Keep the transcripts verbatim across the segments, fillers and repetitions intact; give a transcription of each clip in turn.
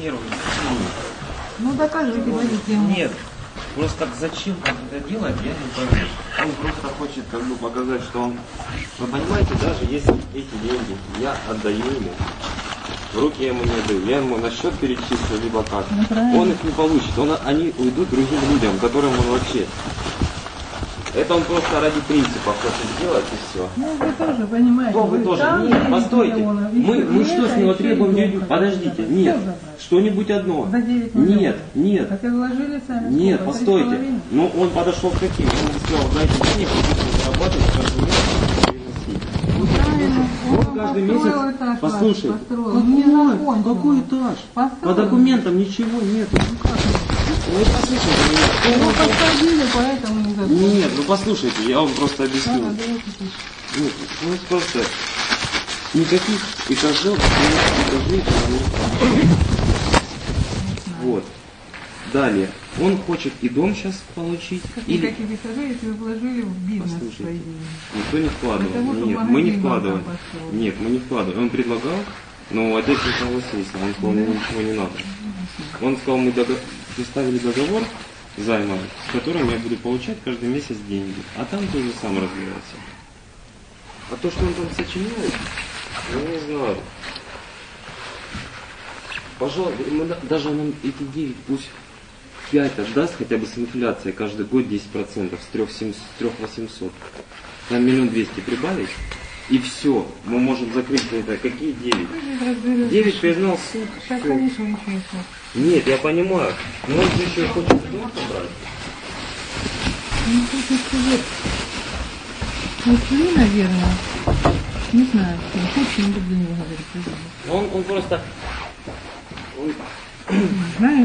нервы. Ну докажите, водите ему. Нет. Просто так зачем он это делает, я не пойму. Он просто хочет как бы показать, что он... Вы понимаете, даже если эти деньги я отдаю ему, в руки я ему не отдаю, я ему на счет перечислю, либо как, ну, он их не получит, он, они уйдут другим людям, которым он вообще... Это он просто ради принципа хочет сделать и все. Ну вы тоже понимаете. Что вы, вы тоже? Нет, постойте. Мы, мы что с него требуем денег? Подождите, нет. Что-нибудь одно. Нет, нет. Так и вложили сами. Нет, сколько? Постойте. Ну он подошел к каким? Он ему сказал, дайте денег, будете зарабатывать каждый месяц приносить. Вот каждый месяц. Послушай. Какой, какой этаж? Построил. По документам ничего нет. Ну послушайте меня. Его посадили, поэтому не готовы. Нет, ну послушайте, я вам просто объясню. Да, Нет, ну просто никаких этажей, этажей нет. Вот. Далее. Он хочет и дом сейчас получить. Или... Никаких этажей, если вы вложили в бизнес свои деньги. Никто не вкладывал. Того, нет, мы не вкладывали. Нет, мы не вкладывали. Он предлагал, но отец не согласился. Он сказал, мне ничего не надо. Он сказал, мы догов... составили договор займа, с которым я буду получать каждый месяц деньги. А там ты уже сам разбирайся. А то, что он там сочиняет, я не знаю. Пожалуйста, даже он эти деньги пусть пять отдаст хотя бы с инфляцией каждый год десять процентов с трех восемьсот. Там миллион двести прибавить. И все, мы можем закрыть это. Какие девять? Девять признал суд. Сейчас, конечно, ничего не хочет. Нет, я понимаю. Но он же еще хочет дом собрать. Ну, хочет сказать. Ушли, наверное. Не знаю, что. Хочет, не буду не говорить. Он, он просто... Он... Не знаю.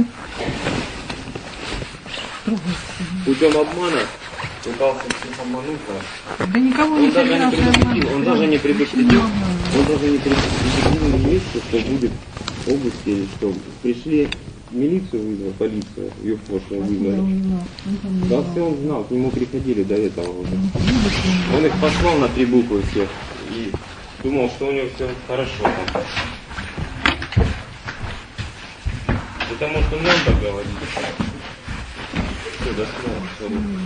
Путем обмана пытался всех обмануть. Да никого он не даже не предупредил, он даже не предупредил, он даже не предупредил милицию, что будет обыск или что. Пришли, милицию вызвал, полицию, ее в прошлом вызвали. Да все он знал, к нему приходили до этого уже. Он их послал на три буквы всех и думал, что у него все хорошо там. Потому что нам так говорили. Все, до свидания.